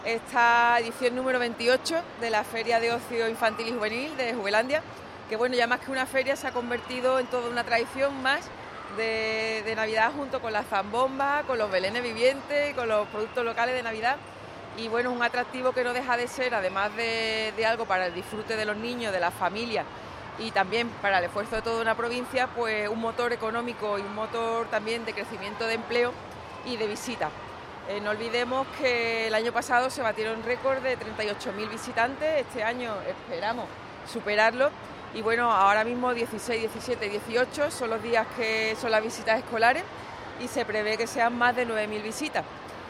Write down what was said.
esta edición número 28 de la Feria de Ocio Infantil y Juvenil de Juvelandia, que bueno, ya más que una feria se ha convertido en toda una tradición más de Navidad, junto con las zambombas, con los belenes vivientes, con los productos locales de Navidad. Y bueno, es un atractivo que no deja de ser, además de algo para el disfrute de los niños, de las familias y también para el esfuerzo de toda una provincia, pues un motor económico y un motor también de crecimiento de empleo y de visitas. No olvidemos que el año pasado se batieron récord de 38.000 visitantes, este año esperamos superarlo. Y bueno, ahora mismo 16, 17, 18 son los días que son las visitas escolares y se prevé que sean más de 9.000 visitas.